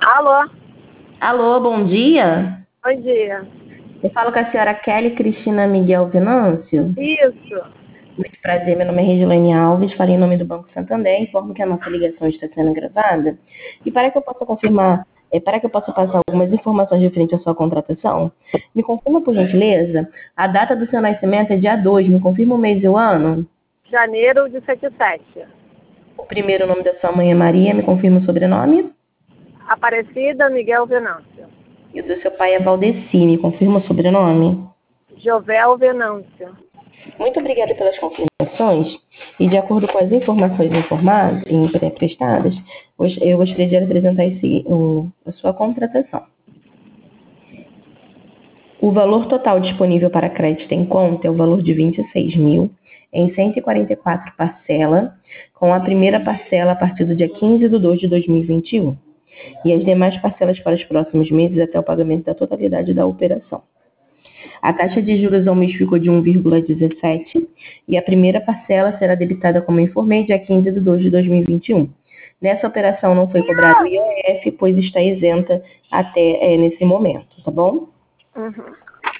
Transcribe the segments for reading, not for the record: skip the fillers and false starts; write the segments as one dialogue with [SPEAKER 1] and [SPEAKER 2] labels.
[SPEAKER 1] Alô,
[SPEAKER 2] Alô, bom dia.
[SPEAKER 1] bom dia.
[SPEAKER 2] Eu falo com a senhora Kelly Cristina Miguel Venâncio.
[SPEAKER 1] Isso.
[SPEAKER 2] Muito prazer, meu nome é Regilane Alves, falei em nome do Banco Santander, informo que a nossa ligação está sendo gravada. E para que eu possa confirmar, para que eu possa passar algumas informações referentes à sua contratação, me confirma, por gentileza, a data do seu nascimento é dia 2, me confirma o mês e o ano?
[SPEAKER 1] Janeiro de 77.
[SPEAKER 2] O primeiro nome da sua mãe é Maria, me confirma o sobrenome?
[SPEAKER 1] Aparecida Miguel Venâncio.
[SPEAKER 2] E o do seu pai é Valdeci, me confirma o sobrenome?
[SPEAKER 1] Jovel Venâncio.
[SPEAKER 2] Muito obrigada pelas confirmações. E de acordo com as informações prestadas, eu gostaria de apresentar a sua contratação. O valor total disponível para crédito em conta é o valor de 26 mil, em 144 parcelas, com a primeira parcela a partir do dia 15 de 2 de 2021, e as demais parcelas para os próximos meses até o pagamento da totalidade da operação. A taxa de juros ao mês ficou de 1,17 e a primeira parcela será debitada, como informei, dia 15 de 2 de 2021. Nessa operação não foi cobrado o IOF, pois está isenta até nesse momento, tá bom?
[SPEAKER 1] Uhum.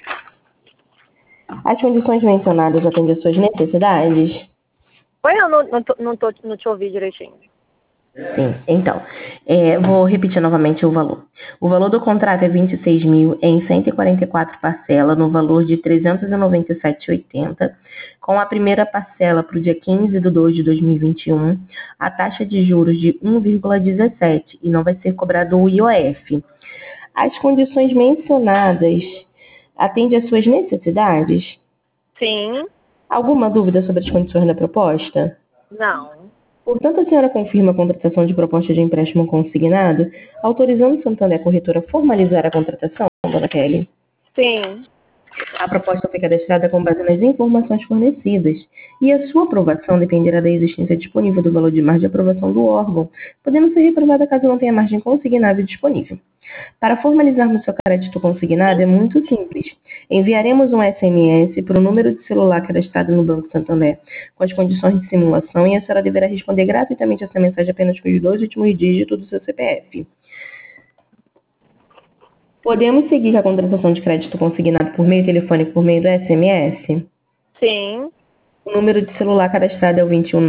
[SPEAKER 2] As condições mencionadas atendem às suas necessidades?
[SPEAKER 1] Oi, eu não te ouvi direitinho.
[SPEAKER 2] Sim, então, vou repetir novamente o valor. O valor do contrato é 26 mil em 144 parcelas, no valor de 397,80, com a primeira parcela para o dia 15 de 2 de 2021, a taxa de juros de 1,17 e não vai ser cobrado o IOF. As condições mencionadas atendem às suas necessidades?
[SPEAKER 1] Sim.
[SPEAKER 2] Alguma dúvida sobre as condições da proposta?
[SPEAKER 1] Não.
[SPEAKER 2] Portanto, a senhora confirma a contratação de proposta de empréstimo consignado, autorizando o Santander Corretora a formalizar a contratação, dona Kelly?
[SPEAKER 1] Sim.
[SPEAKER 2] A proposta foi cadastrada com base nas informações fornecidas e a sua aprovação dependerá da existência disponível do valor de margem de aprovação do órgão, podendo ser reprovada caso não tenha margem consignável disponível. Para formalizarmos seu crédito consignado é muito simples. Enviaremos um SMS para o número de celular cadastrado no Banco Santander com as condições de simulação e a senhora deverá responder gratuitamente essa mensagem apenas com os 2 últimos dígitos do seu CPF. Podemos seguir com a contratação de crédito consignado por meio telefônico por meio do SMS?
[SPEAKER 1] Sim.
[SPEAKER 2] O número de celular cadastrado é o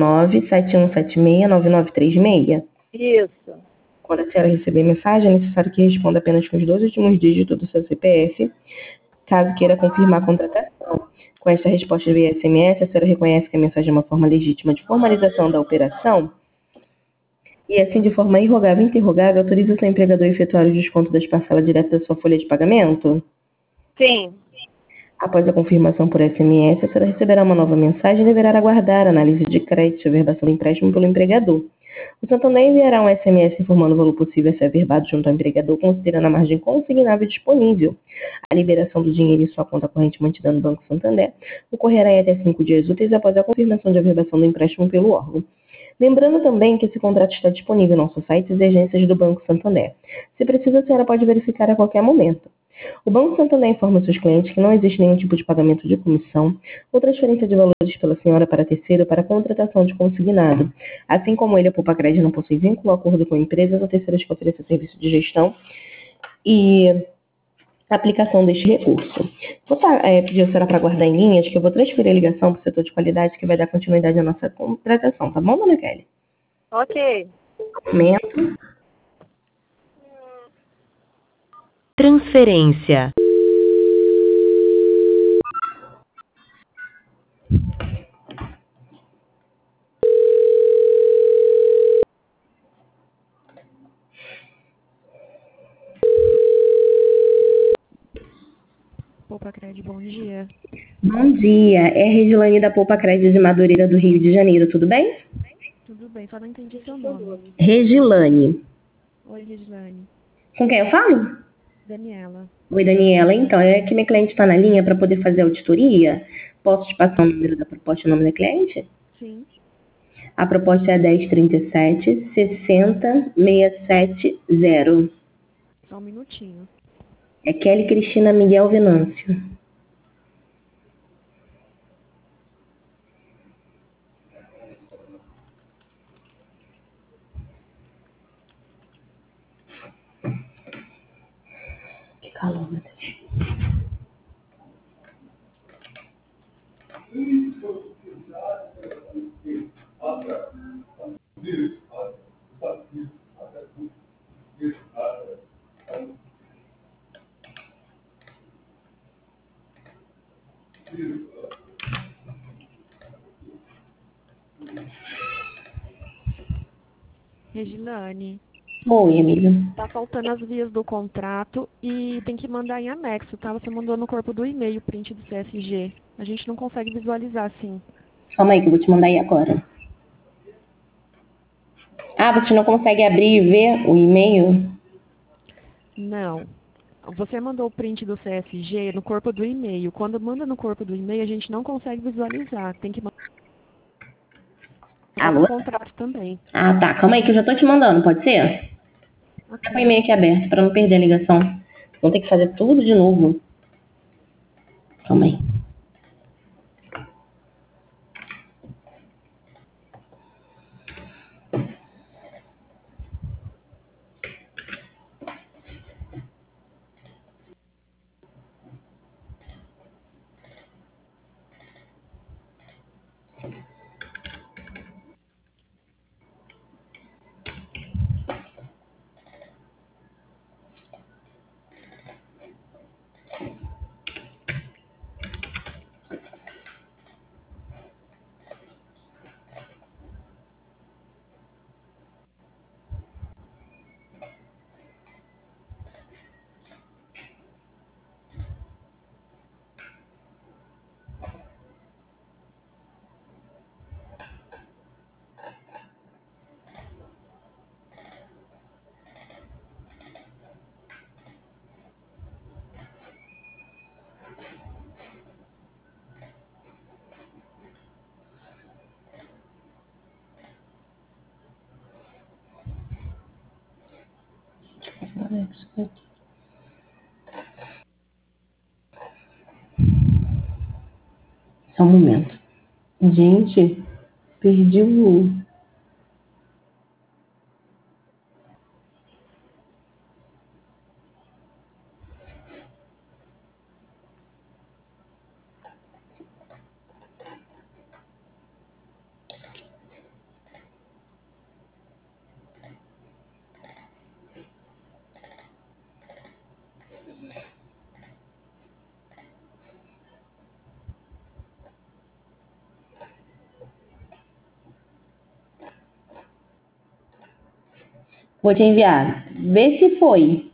[SPEAKER 2] 219-7176-9936.
[SPEAKER 1] Isso.
[SPEAKER 2] Quando a senhora receber mensagem, é necessário que responda apenas com os 2 últimos dígitos do seu CPF, caso queira confirmar a contratação. Com esta resposta via SMS, a senhora reconhece que a mensagem é uma forma legítima de formalização da operação e, assim, de forma irrogável e interrogável, autoriza o seu empregador a efetuar o desconto das parcelas direto da sua folha de pagamento?
[SPEAKER 1] Sim.
[SPEAKER 2] Após a confirmação por SMS, a senhora receberá uma nova mensagem e deverá aguardar a análise de crédito e averbação do empréstimo pelo empregador. O Santander enviará um SMS informando o valor possível a ser averbado junto ao empregador, considerando a margem consignável disponível. A liberação do dinheiro em sua conta corrente mantida no Banco Santander ocorrerá em até 5 dias úteis após a confirmação de averbação do empréstimo pelo órgão. Lembrando também que esse contrato está disponível no nosso site e agências do Banco Santander. Se precisa, a senhora pode verificar a qualquer momento. O Banco Santander informa seus clientes que não existe nenhum tipo de pagamento de comissão ou transferência de valores pela senhora para terceiro para contratação de consignado. Assim como ele, a Poupa-Crédito não possui vínculo ou acordo com empresas ou terceiras que ofereçam serviço de gestão e aplicação deste recurso. Vou pedir a senhora para guardar em linhas que eu vou transferir a ligação para o setor de qualidade que vai dar continuidade à nossa contratação, tá bom, dona Kelly?
[SPEAKER 1] Ok.
[SPEAKER 2] Momento.
[SPEAKER 3] Transferência.
[SPEAKER 4] Poupa-Crédito, bom dia.
[SPEAKER 2] Bom dia, é Regilane da Poupa-Crédito de Madureira do Rio de Janeiro, tudo bem?
[SPEAKER 4] Tudo bem, só não entendi seu nome.
[SPEAKER 2] Regilane.
[SPEAKER 4] Oi, Regiane.
[SPEAKER 2] Com quem eu falo?
[SPEAKER 4] Daniela.
[SPEAKER 2] Oi, Daniela. Então, é que minha cliente está na linha para poder fazer a auditoria. Posso te passar o número da proposta e o nome da cliente?
[SPEAKER 4] Sim.
[SPEAKER 2] A proposta é a 1037 60 670.
[SPEAKER 4] Só um minutinho.
[SPEAKER 2] É Kelly Cristina Miguel Venâncio. Calor, meu Deus.
[SPEAKER 4] Regilane,
[SPEAKER 2] Oi, amiga.
[SPEAKER 4] tá faltando as vias do contrato e tem que mandar em anexo, tá? Você mandou no corpo do e-mail o print do CSG. A gente não consegue visualizar assim.
[SPEAKER 2] Calma aí que eu vou te mandar aí agora. Ah, você não consegue abrir e ver o e-mail?
[SPEAKER 4] Não. Você mandou o print do CSG no corpo do e-mail. Quando manda no corpo do e-mail, a gente não consegue visualizar. Tem que mandar no
[SPEAKER 2] Alô?
[SPEAKER 4] contrato também.
[SPEAKER 2] Ah, tá. Calma aí que eu já tô te mandando, pode ser? Tá com o
[SPEAKER 4] Ok.
[SPEAKER 2] e-mail aqui aberto pra não perder a ligação. Vou ter que fazer tudo de novo. Calma aí. Só um momento. Gente, perdi o... Vou te enviar. Vê se foi.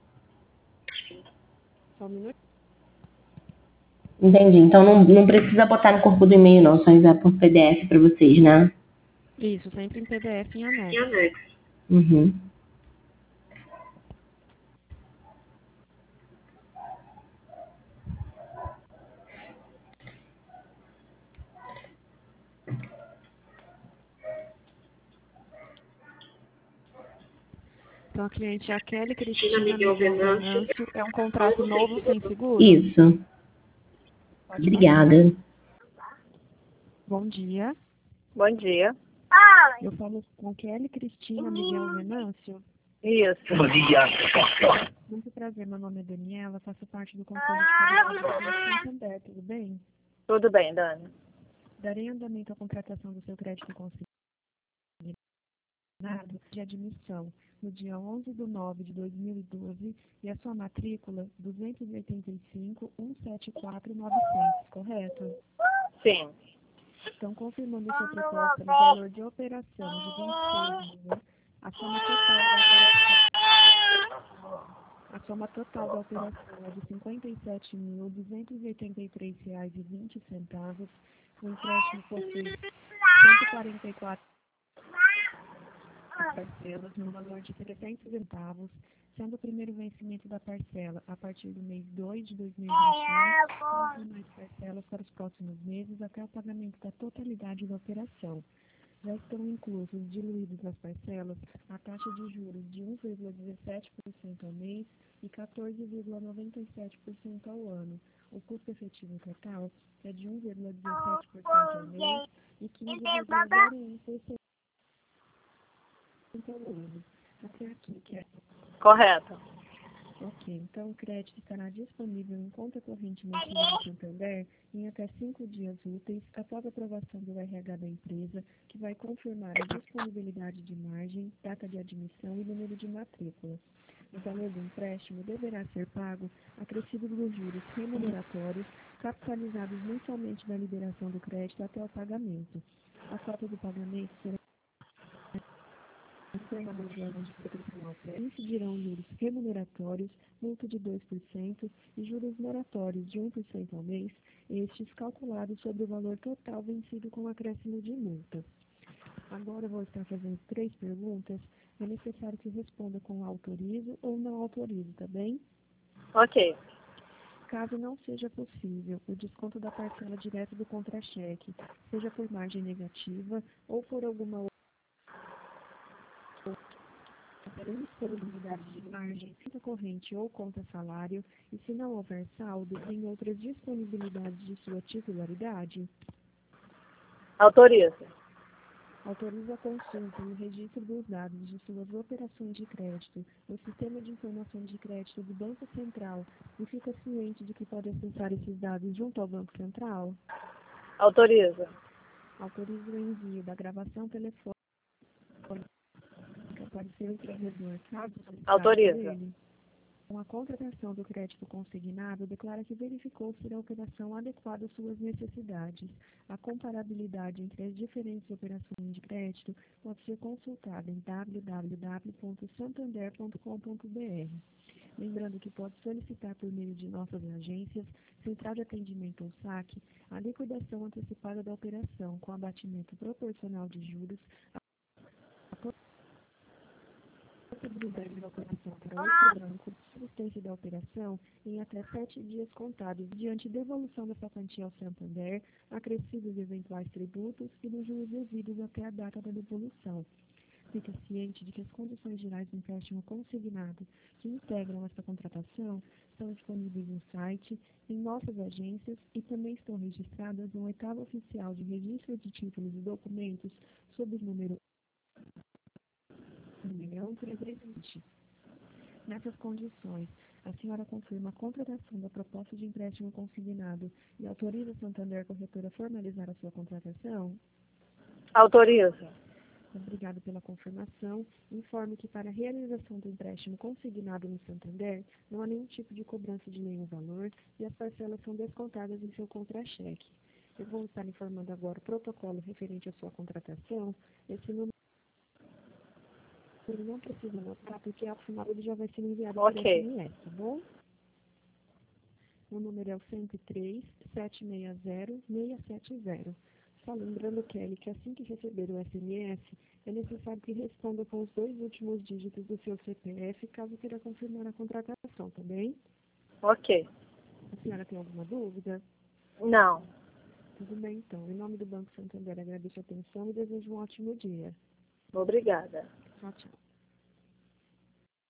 [SPEAKER 4] Só um minuto.
[SPEAKER 2] Entendi. Então não precisa botar no corpo do e-mail, não. Só enviar por PDF pra vocês, né?
[SPEAKER 4] Isso, sempre em PDF em anexo.
[SPEAKER 2] Uhum.
[SPEAKER 4] Então, a cliente é a Kelly Cristina Miguel Venâncio. É um contrato novo sem seguro?
[SPEAKER 2] Isso.
[SPEAKER 4] Pode passar.
[SPEAKER 2] Obrigada.
[SPEAKER 4] Bom dia.
[SPEAKER 1] Bom dia.
[SPEAKER 4] Eu falo com Kelly Cristina Miguel Venâncio.
[SPEAKER 1] Isso.
[SPEAKER 4] Muito prazer, meu nome é Daniela, faço parte do Conselho de Qualidade do Banco Santander, tudo bem?
[SPEAKER 1] Tudo bem, Dani.
[SPEAKER 4] Darei andamento à contratação do seu crédito consignado de admissão no dia 11/9/2012 e a sua matrícula 285.174.900, correto?
[SPEAKER 1] Sim.
[SPEAKER 4] Então, confirmando sua proposta no valor de operação de 26.000, a soma total da operação A soma total da operação é de R$ 57.283,20. O empréstimo possui 144 parcelas no valor de 300 centavos, sendo o primeiro vencimento da parcela a partir do mês 2 de 2021, com as demais parcelas para os próximos meses até o pagamento da totalidade da operação. Já estão inclusos, diluídos nas parcelas, a taxa de juros de 1,17% ao mês e 14,97% ao ano. O custo efetivo total é de 1,17% ao mês e 15,01% ao ano. Até aqui, que é
[SPEAKER 1] Correto.
[SPEAKER 4] ok. Então, o crédito estará disponível em conta corrente mantida no Santander em até 5 dias úteis após a aprovação do RH da empresa, que vai confirmar a disponibilidade de margem, data de admissão e número de matrícula. O valor do empréstimo deverá ser pago acrescido dos juros remuneratórios capitalizados mensalmente da liberação do crédito até o pagamento. A cota do pagamento será incidirão juros remuneratórios, multa de 2% e juros moratórios de 1% ao mês, estes calculados sobre o valor total vencido com acréscimo de multa. Agora eu vou estar fazendo 3 perguntas. É necessário que responda com autorizo ou não autorizo, tá bem?
[SPEAKER 1] Ok.
[SPEAKER 4] Caso não seja possível o desconto da parcela direta do contra-cheque, seja por margem negativa ou por alguma outra disponibilidade de margem, conta corrente ou conta salário, e se não houver saldo, em outras disponibilidades de sua titularidade,
[SPEAKER 1] Autoriza.
[SPEAKER 4] autoriza a consulta e o registro dos dados de suas operações de crédito no Sistema de Informações de Crédito do Banco Central e fica ciente de que pode acessar esses dados junto ao Banco Central.
[SPEAKER 1] Autoriza.
[SPEAKER 4] Autoriza o envio da gravação telefônica para o seu empregador, caso solicitado por
[SPEAKER 1] Autoriza.
[SPEAKER 4] ele. Com a contratação do crédito consignado, declara que verificou ser a operação adequada às suas necessidades. A comparabilidade entre as diferentes operações de crédito pode ser consultada em www.santander.com.br. Lembrando que pode solicitar por meio de nossas agências, Central de Atendimento ou SAC, a liquidação antecipada da operação com abatimento proporcional de juros, possibilidade da operação para outro banco, substância da operação em até 7 dias contados, diante devolução dessa quantia ao Santander, acrescidos eventuais tributos e dos juros devidos até a data da devolução. Fique ciente de que as condições gerais do empréstimo consignado que integram essa contratação estão disponíveis no site, em nossas agências e também estão registradas no oitavo oficial de registro de títulos e documentos sob o número 1.320. Nessas condições, a senhora confirma a contratação da proposta de empréstimo consignado e autoriza a Santander Corretora a formalizar a sua contratação?
[SPEAKER 1] Autoriza.
[SPEAKER 4] Obrigado pela confirmação. Informe que para a realização do empréstimo consignado no Santander, não há nenhum tipo de cobrança de nenhum valor e as parcelas são descontadas em seu contra-cheque. Eu vou estar informando agora o protocolo referente à sua contratação. Esse número ele não precisa anotar, porque ao final ele já vai ser enviado por SMS, tá bom? O número é o 103-760-670. Só lembrando, Kelly, que assim que receber o SMS, é necessário que responda com os 2 últimos dígitos do seu CPF, caso queira confirmar a contratação, tá bem?
[SPEAKER 1] Ok.
[SPEAKER 4] A senhora tem alguma dúvida?
[SPEAKER 1] Não.
[SPEAKER 4] Tudo bem, então. Em nome do Banco Santander, agradeço a atenção e desejo um ótimo dia.
[SPEAKER 1] Obrigada.
[SPEAKER 4] Tchau, tchau.